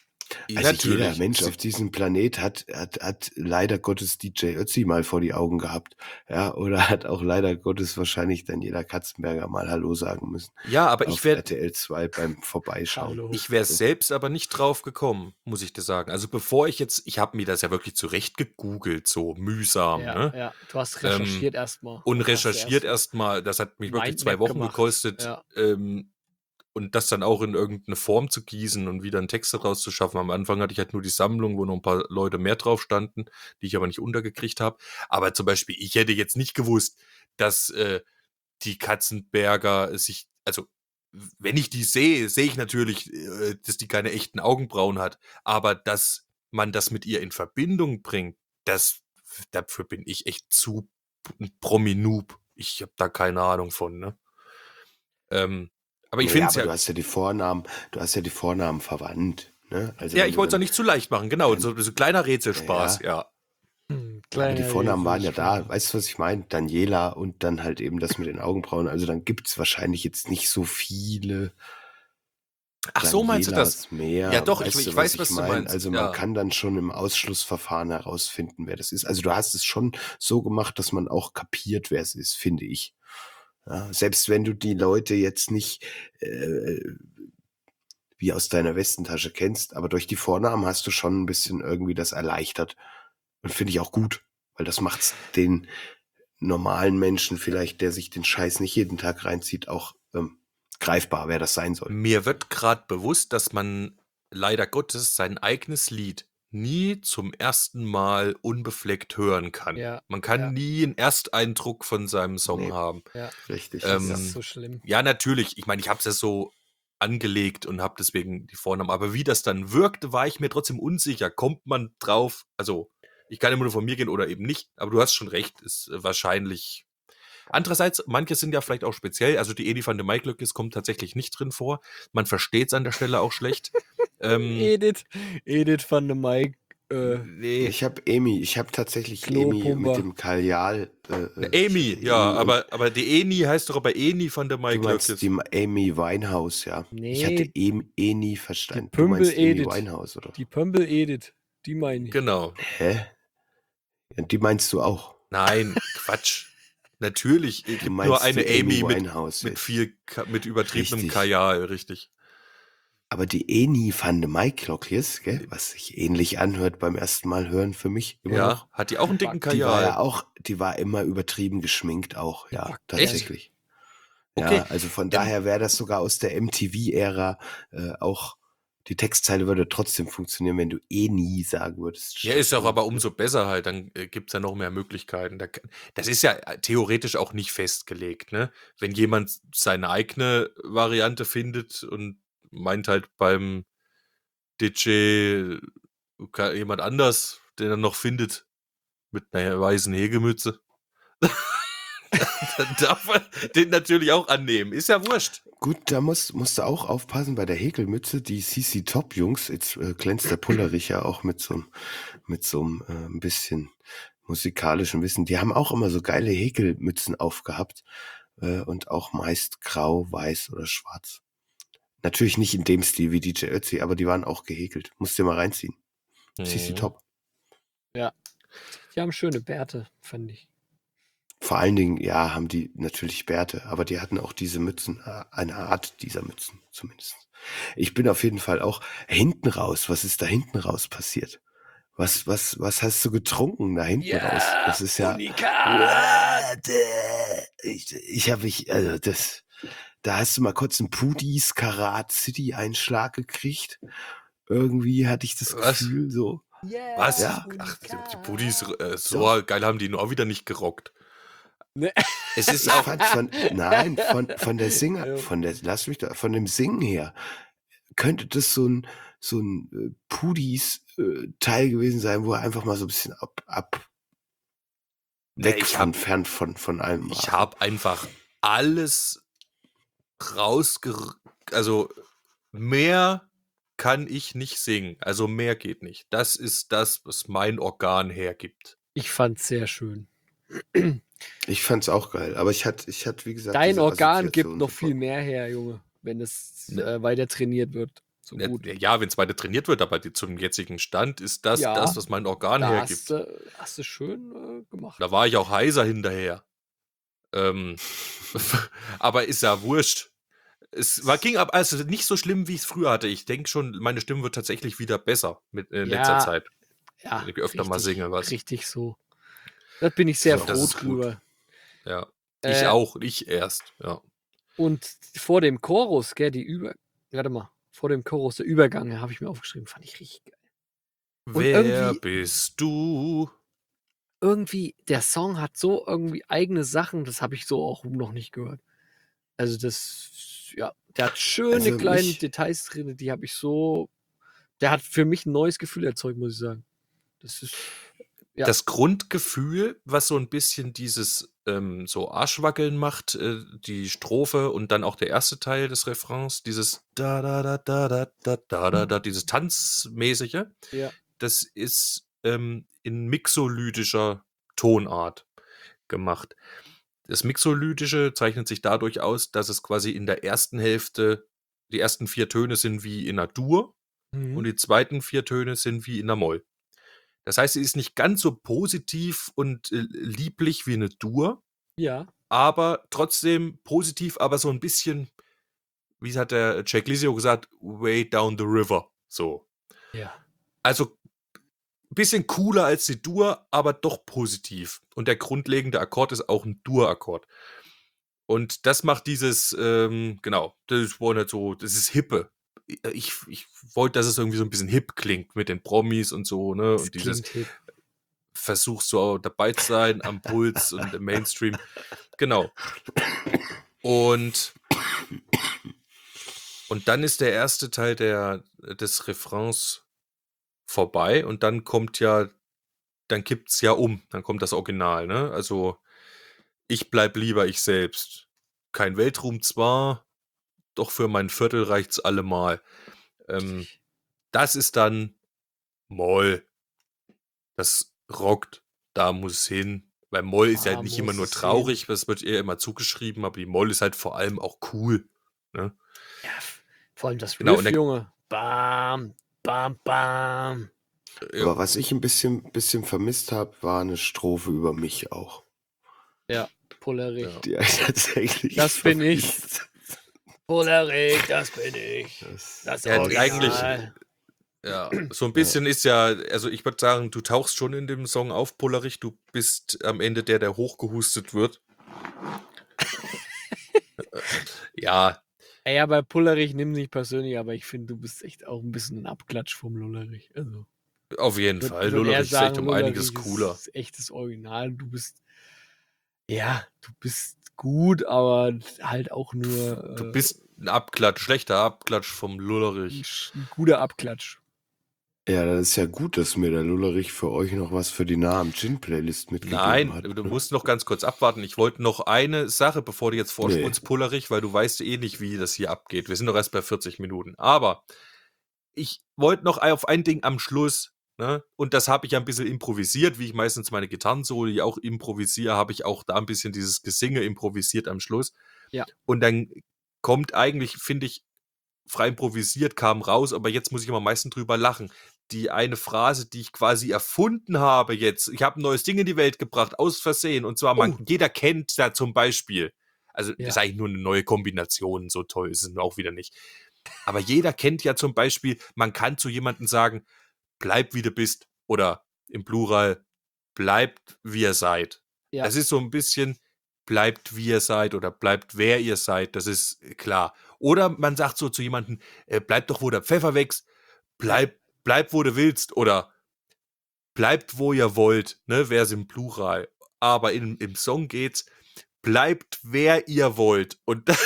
Also jeder Mensch auf diesem Planet hat, hat, hat leider Gottes D J Ötzi mal vor die Augen gehabt. Ja, oder hat auch leider Gottes wahrscheinlich Daniela Katzenberger mal Hallo sagen müssen.
Ja, aber
auf
ich wäre
R T L zwei beim Vorbeischauen.
Hallo.
ich wäre selbst aber nicht drauf gekommen, muss ich dir sagen. Also bevor ich jetzt, ich habe mir das ja wirklich zurecht gegoogelt, so mühsam,
Ja,
ne?
ja. Du hast
Ähm,
recherchiert erstmal.
Und
Hast du
recherchiert
erst
erstmal, das hat mich wirklich
Mindmap
zwei Wochen
gemacht.
gekostet.
Ja.
Ähm, und das dann auch in irgendeine Form zu gießen und wieder einen Text daraus zu schaffen. Am Anfang hatte ich halt nur die Sammlung, wo noch ein paar Leute mehr drauf standen, die ich aber nicht untergekriegt habe. Aber zum Beispiel, ich hätte jetzt nicht gewusst, dass äh, die Katzenberger sich, also wenn ich die sehe, sehe ich natürlich, äh, dass die keine echten Augenbrauen hat. Aber dass man das mit ihr in Verbindung bringt, das, dafür bin ich echt zu ein Promi-Noob. Ich habe da keine Ahnung von, ne? Ähm, aber ich
Naja,
finde es
aber
ja,
du hast ja die Vornamen, du hast ja die Vornamen verwandt. Ne? Also
ja,
wenn
ich
du
wollte es auch
dann-
nicht zu leicht machen, genau,
wenn-
so, so kleiner Rätselspaß, ja.
Hm,
Ja, aber die
kleiner
Vornamen waren ja
Rätselspaß.
da. Weißt du, was ich meine? Daniela und dann halt eben das mit den Augenbrauen. Also dann gibt's wahrscheinlich jetzt nicht so viele
Ach so, meinst du das?
Danielas mehr.
Ja, doch, ich-
Weißt
ich
du,
weiß, was du
mein?
meinst,
Also
ja.
man kann dann schon im Ausschlussverfahren herausfinden, wer das ist. Also du hast es schon so gemacht, dass man auch kapiert, wer es ist, finde ich. Ja, selbst wenn du die Leute jetzt nicht äh, wie aus deiner Westentasche kennst, aber durch die Vornamen hast du schon ein bisschen irgendwie das erleichtert. Und finde ich auch gut, weil das macht's den normalen Menschen vielleicht, der sich den Scheiß nicht jeden Tag reinzieht, auch ähm, greifbar, wer das sein soll.
Mir wird gerade bewusst, dass man leider Gottes sein eigenes Lied nie zum ersten Mal unbefleckt hören kann.
Ja,
Man kann
ja.
nie einen Ersteindruck von seinem Song
Nee.
haben.
Ja,
Richtig.
das
Ähm,
ist so schlimm.
Ja, natürlich. Ich meine, ich habe es ja so angelegt und habe deswegen die Vornamen. Aber wie das dann wirkte, war ich mir trotzdem unsicher. Kommt man drauf? Also, ich kann immer nur von mir gehen oder eben nicht. Aber du hast schon recht, ist äh, wahrscheinlich. Andererseits, manche sind ja vielleicht auch speziell. Also die Edi van de Maiklöckes kommt tatsächlich nicht drin vor. Man versteht es an der Stelle auch schlecht. ähm,
Edith, Edith van de Mike. Äh,
nee.
Ich habe Amy, ich habe tatsächlich
Klopumper.
Amy mit dem Kajal. Äh, äh,
Amy,
ich-
ja,
Amy und-
aber, aber die Eni heißt doch aber Eni van der
Du meinst
Maiklöckes.
die Amy Winehouse, ja.
Nee,
ich hatte Em, eh nie verstanden.
die
Du meinst
Pümpel
Amy
Edith.
Winehouse, oder?
Die Pömpel Edith, die meine ich.
Genau.
Hä? Ja, die meinst du auch?
Nein, Quatsch. Natürlich, es
Du
gibt
meinst
nur eine
die
Amy mit,
Winehouse
mit
jetzt.
viel, Ka- mit übertriebenem
Richtig.
Kajal, richtig.
Aber die Eni van de Maiklöckes, gell, was sich ähnlich anhört beim ersten Mal hören für mich immer
Ja,
noch.
hat die auch einen dicken
Die war ja
Kajal?
auch, die war immer übertrieben geschminkt auch, ja,
Echt?
tatsächlich.
Okay.
Ja, also von daher wäre das sogar aus der M T V-Ära äh, auch, die Textzeile würde trotzdem funktionieren, wenn du eh nie sagen würdest.
Ja, ist auch aber umso besser halt, dann äh, gibt's ja noch mehr Möglichkeiten. Da, kann- das ist ja äh, theoretisch auch nicht festgelegt, ne? Wenn jemand seine eigene Variante findet und meint halt beim D J ka- jemand anders, den er noch findet, mit einer weißen Hegemütze, dann darf er den natürlich auch annehmen. Ist ja wurscht.
Gut, da musst, musst du auch aufpassen bei der Häkelmütze, die C C Top Jungs, jetzt äh, glänzt der Pullerich ja auch mit so einem mit so einem äh, ein bisschen musikalischen Wissen. Die haben auch immer so geile Häkelmützen aufgehabt äh, und auch meist grau, weiß oder schwarz. Natürlich nicht in dem Stil wie D J Ötzi, aber die waren auch gehäkelt. Musst dir mal reinziehen. C C
Mhm.
Top.
Die haben schöne Bärte, fand ich.
Vor allen Dingen, ja, haben die natürlich Bärte, aber die hatten auch diese Mützen, äh, eine Art dieser Mützen zumindest. Ich bin auf jeden Fall auch hinten raus. Was ist da hinten raus passiert? Was, was, was hast du getrunken da hinten raus? Das ist ja. What? Ich, ich habe ich, also das, da hast du mal kurz einen Pudis Karat City Einschlag gekriegt. Irgendwie hatte ich das
Was?
Gefühl so.
Was?
Ja.
Ach, die, die Pudis, äh, so geil haben die nur auch wieder nicht gerockt.
Ne.
Es ist
Ich
auch,
fand von, nein, von, von der Singer,
Ja.
von der, lass mich da, von dem Singen her, könnte das so ein, so ein äh, Pudis-Teil gewesen sein, wo er einfach mal so ein bisschen ab, ab,
Nee,
weg
ich
von,
hab-
fern von, von allem
ich
war.
habe einfach alles rausger... Also mehr kann ich nicht singen. Also mehr geht nicht. Das ist das, was mein Organ hergibt.
Ich fand's sehr schön.
Ich fand's auch geil, aber ich hatte, ich hatte, wie gesagt,
Dein
diese
Organ gibt
Assoziation
noch
sofort.
viel mehr her, Junge, wenn es
Ne.
äh, weiter trainiert wird. so
Ja,
gut.
ja, wenn es weiter trainiert wird, aber die, zum jetzigen Stand ist das
Ja,
das, was mein Organ
Da
hergibt.
hast du, hast du schön äh, gemacht.
Da war ich auch heiser hinterher. Ähm, aber ist ja wurscht. Es war, ging ab, also nicht so schlimm, wie ich es früher hatte. Ich denke schon, meine Stimme wird tatsächlich wieder besser mit in letzter
Ja,
Zeit,
ja,
wenn ich öfter mal
richtig,
singe was.
richtig so. Da bin ich sehr
So, das
froh
ist gut.
drüber.
Ja, ich
Äh,
auch, ich erst. Ja.
und vor dem Chorus, gell, die Über... Warte mal, vor dem Chorus, der Übergang, habe ich mir aufgeschrieben, fand ich richtig geil. Und
Wer
irgendwie,
bist du?
irgendwie, der Song hat so irgendwie eigene Sachen, das habe ich so auch noch nicht gehört. Also das, ja, der hat schöne
Also
kleine
mich,
Details drin, die habe ich so, der hat für mich ein neues Gefühl erzeugt, muss ich sagen. Das ist, ja,
Das Grundgefühl, was so ein bisschen dieses ähm, so Arschwackeln macht, äh, die Strophe und dann auch der erste Teil des Refrains, dieses da da da da da da da da da, dieses Tanzmäßige,
ja,
das ist ähm, in mixolydischer Tonart gemacht. Das Mixolydische zeichnet sich dadurch aus, dass es quasi in der ersten Hälfte, die ersten vier Töne sind wie in einer Dur und
mhm.
die zweiten vier Töne sind wie in einer Moll. Das heißt, sie ist nicht ganz so positiv und äh, lieblich wie eine Dur,
Ja,
aber trotzdem positiv, aber so ein bisschen, wie hat der Jack Lizio gesagt, way down the river. So.
ja.
Also ein bisschen cooler als die Dur, aber doch positiv. Und der grundlegende Akkord ist auch ein Dur-Akkord. Und das macht dieses, ähm, genau, das war nicht so, das ist hippe. Ich, ich wollte, dass es irgendwie so ein bisschen hip klingt mit den Promis und so, ne?
Das
Und dieses
klingt hip.
versuchst du auch dabei zu sein am Puls und im Mainstream. Genau. Und, und dann ist der erste Teil der, des Refrains vorbei und dann kommt ja, dann kippt's ja um. Dann kommt das Original, ne? Also, ich bleib lieber ich selbst. Kein Weltruhm zwar, doch für mein Viertel reicht's allemal. Ähm,
Richtig.
das ist dann Moll. Das rockt. Da muss es hin. Weil Moll ist ja
Da
nicht immer
muss
nur
es hin.
traurig, das wird eher immer zugeschrieben, aber die Moll ist halt vor allem auch cool. Ne?
Ja, f- vor allem das
Genau,
Riff,
und der,
Junge. Bam, bam, bam.
äh,
aber was ich ein bisschen, bisschen vermisst habe, war eine Strophe über mich auch.
Ja, Polarich.
ja.
Die ich tatsächlich
Das bin ich.
vermisst.
Polarich, das bin ich.
Das,
Das
Ja,
Original.
eigentlich, ja, so ein bisschen ist ja, also ich würde sagen, du tauchst schon in dem Song auf, Polarich, du bist am Ende der, der hochgehustet wird. Ja,
Ey, aber Pullerich, nimm nicht persönlich, aber ich finde, du bist echt auch ein bisschen ein Abklatsch vom Lullerich. Also,
auf jeden
würd,
Fall.
würd er
Lullerich ist echt
sagen,
um einiges
Lullerich
cooler.
ist echtes Original. Du bist, ja, du bist gut, aber halt auch nur
Du
äh,
bist ein Abklatsch, schlechter Abklatsch vom
ein,
Lullerich.
sch- ein guter Abklatsch.
ja, das ist ja gut, dass mir der Lullerich für euch noch was für die Nah am Gin-Playlist mitgegeben
Nein,
hat.
du
Ne?
musst noch ganz kurz abwarten. Ich wollte noch eine Sache, bevor du jetzt
Nee.
vorspulst, Pullerich, weil du weißt eh nicht, wie das hier abgeht. Wir sind doch erst bei vierzig Minuten. Aber ich wollte noch auf ein Ding am Schluss, ne? Und das habe ich ja ein bisschen improvisiert, wie ich meistens meine Gitarrensolo die auch improvisiere, habe ich auch da ein bisschen dieses Gesinge improvisiert am Schluss.
Ja.
Und dann kommt eigentlich, finde ich, frei improvisiert, kam raus, aber jetzt muss ich immer am meisten drüber lachen. Die eine Phrase, die ich quasi erfunden habe jetzt, ich habe ein neues Ding in die Welt gebracht, aus Versehen, und zwar, man,
Oh.
jeder kennt da zum Beispiel, also das
Ja.
ist eigentlich nur eine neue Kombination, so toll ist es auch wieder nicht. Aber jeder kennt ja zum Beispiel, man kann zu jemandem sagen, bleib wie du bist, oder im Plural, bleibt wie ihr seid.
Ja.
Das ist so ein bisschen, bleibt wie ihr seid oder bleibt wer ihr seid, das ist klar. Oder man sagt so zu jemandem, äh, bleib doch, wo der Pfeffer wächst, bleib, bleib, wo du willst, oder bleibt, wo ihr wollt, ne, wer ist im Plural. Aber in, im Song geht's, bleibt, wer ihr wollt. Und das,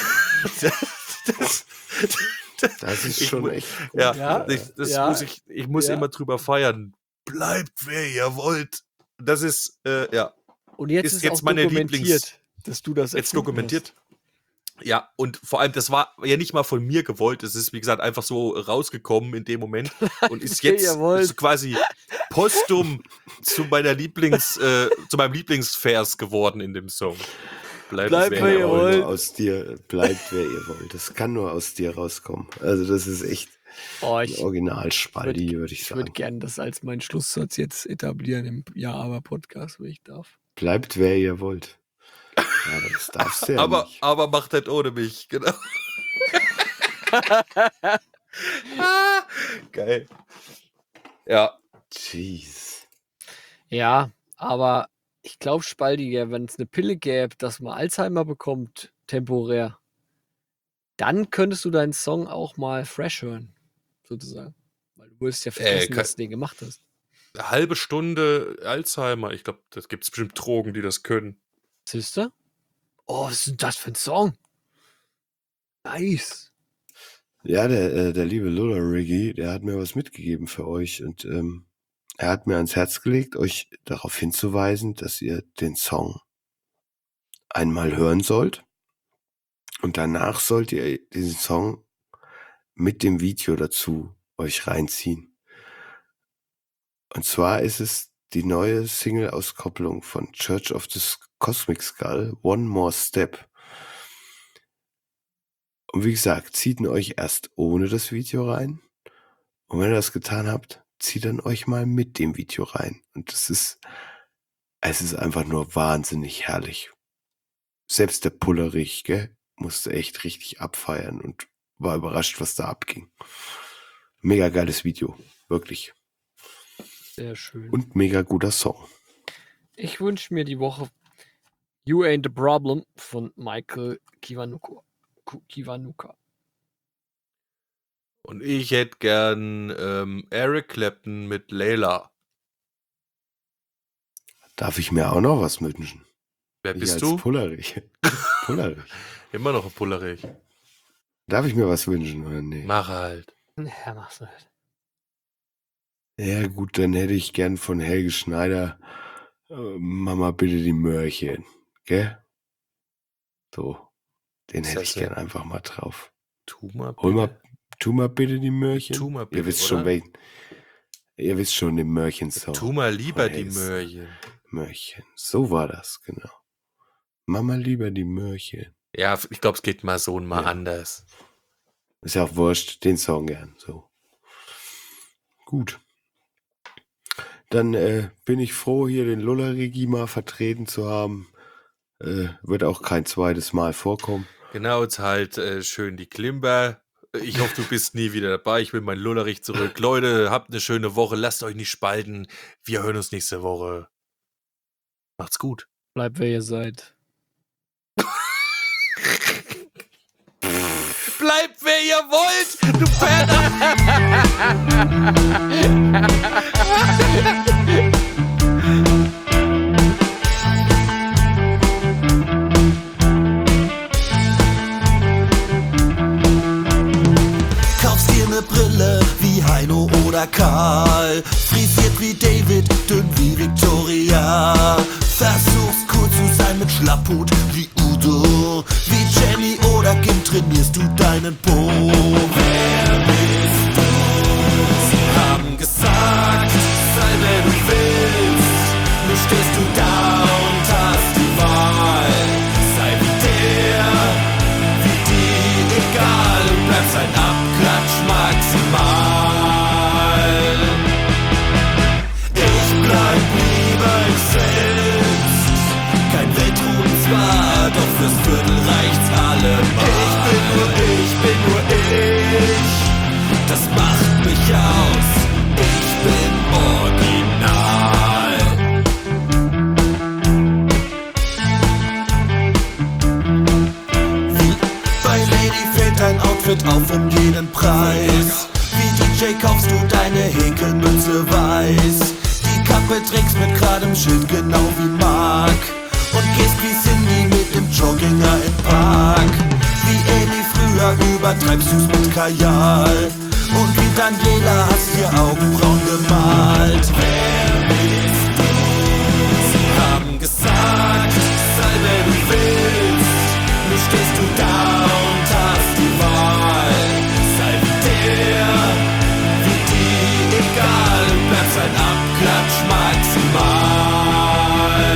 das, das,
Das ist
ich
schon
mu-
echt gut.
ja,
Ja,
ich, das
ja,
muss ich, ich muss
ja.
immer drüber feiern. Bleibt, wer ihr wollt. Das ist, äh, ja,
Und jetzt
ist
ist,
jetzt
auch
meine
dokumentiert,
Lieblings-
dass du das
jetzt
erfunden
dokumentiert. Ja, und vor allem, das war ja nicht mal von mir gewollt. Es ist, wie gesagt, einfach so rausgekommen in dem Moment und ist
Wer
jetzt
ihr wollt.
so quasi postum zu meiner Lieblings, äh, zu meinem Lieblingsvers geworden in dem Song. Bleibt,
Bleibt,
wer
wer
ihr
ihr
wollt.
wollt.
Nur aus dir bleibt, wer ihr wollt. Das kann nur aus dir rauskommen. Also das ist echt.
Oh, ich,
Original Spaldi, würde ich
ich
sagen.
würde gerne das als meinen Schlusssatz jetzt etablieren im Ja-Aber-Podcast, wenn ich darf.
Bleibt, wer ihr wollt. Ja, aber das darfst du ja
aber,
nicht.
aber macht das ohne mich, genau. ah, geil. Ja.
Jeez.
Ja, aber ich glaube, Spaldi, wenn es eine Pille gäbe, dass man Alzheimer bekommt, temporär, dann könntest du deinen Song auch mal fresh hören, sozusagen. Weil du würdest ja vergessen,
kann-
dass du den gemacht hast.
Eine halbe Stunde Alzheimer. Ich glaube, das gibt es bestimmt Drogen, die das können.
Siehst du? Oh, was ist denn das für ein Song? Nice.
Ja, der, äh, der liebe Lola Riggy, der hat mir was mitgegeben für euch und ähm, er hat mir ans Herz gelegt, euch darauf hinzuweisen, dass ihr den Song einmal hören sollt und danach sollt ihr diesen Song mit dem Video dazu euch reinziehen. Und zwar ist es die neue Single-Auskopplung von Church of the Cosmic Skull, One More Step. Und wie gesagt, zieht ihn euch erst ohne das Video rein. Und wenn ihr das getan habt, zieht dann euch mal mit dem Video rein. Und das ist, es ist einfach nur wahnsinnig herrlich. Selbst der Pullerich, gell, musste echt richtig abfeiern und war überrascht, was da abging. Mega geiles Video, wirklich.
Sehr schön.
Und mega guter Song.
Ich wünsche mir die Woche You Ain't the Problem von Michael Kiwanuka. Kiwanuka.
Und ich hätte gern ähm, Eric Clapton mit Layla.
Darf ich mir auch noch was wünschen?
Wer
Ich
bist
als
du?
Pullerich. Pullerich.
Immer noch ein Pullerich.
Darf ich mir was wünschen oder nee?
Mach halt.
Ja, mach's halt.
Ja gut, dann hätte ich gern von Helge Schneider äh, Mama bitte die Möhrchen, gell? So, den
Ist
hätte
das
ich
denn?
gern einfach mal drauf.
Tu mal
Hol mal,
bitte.
tu mal bitte die Möhrchen.
Tu mal bitte,
Ihr wisst
oder?
schon welchen. Ihr wisst schon den Möhrchen-Song.
Tu mal lieber
Von
die
Helge.
Möhrchen.
Möhrchen. So war das, genau. Mama lieber die Möhrchen.
Ja, ich glaube, es geht mal so und mal
Ja.
anders.
Ist ja auch wurscht, den Song gern. So. Gut. Dann äh, bin ich froh, hier den Lulla-Regie mal vertreten zu haben. Äh, wird auch kein zweites Mal vorkommen.
Genau, jetzt halt äh, schön die Klimper. Ich hoffe, du bist nie wieder dabei. Ich will mein Lullerich zurück. Leute, habt eine schöne Woche. Lasst euch nicht spalten. Wir hören uns nächste Woche. Macht's gut.
Bleibt, wer ihr seid.
Bleibt, wer ihr wollt, du Penner.
Kaufst dir ne Brille wie Heino oder Karl, frisiert wie David, dünn wie Victoria. Versuchst cool zu sein mit Schlapphut wie Udo, wie Jenny oder Kim trainierst du deinen Po. Wer bist du? Sie haben gesagt, sei wer du willst, nur stehst du da und hast die Wahl. Sei wie der, wie die, egal, und bleibst ein Abklatsch maximal. Ich bleib lieber ich selbst, kein Weltruhm zwar, doch fürs Viertel reicht's allemal. Ich bin nur ich, bin nur ich, das macht mich aus, ich bin original. Wie bei Lady fällt dein Outfit auf um jeden Preis. Wie D J kaufst du deine Häkelmütze weiß. Die Kappe trägst mit geradem Schild genau wie Mark. Und gehst wie Cindy mit dem Jogginger im Park. Wie Ellie früher übertreibst du's mit Kajal. Und wie Daniela hast dir Augenbrauen gemalt. Wer bist du? Sie haben gesagt, sei wer du willst. Nur stehst du da und hast die Wahl. Sei wie der, wie die, egal, bleibst ein Abklatsch maximal.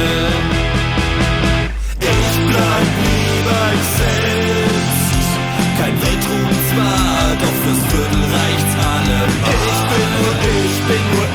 Ich bleib lieber ich selbst, kein Weltruhm zwar, doch fürs Viertel reicht's allemal. Ich bin nur ich, bin nur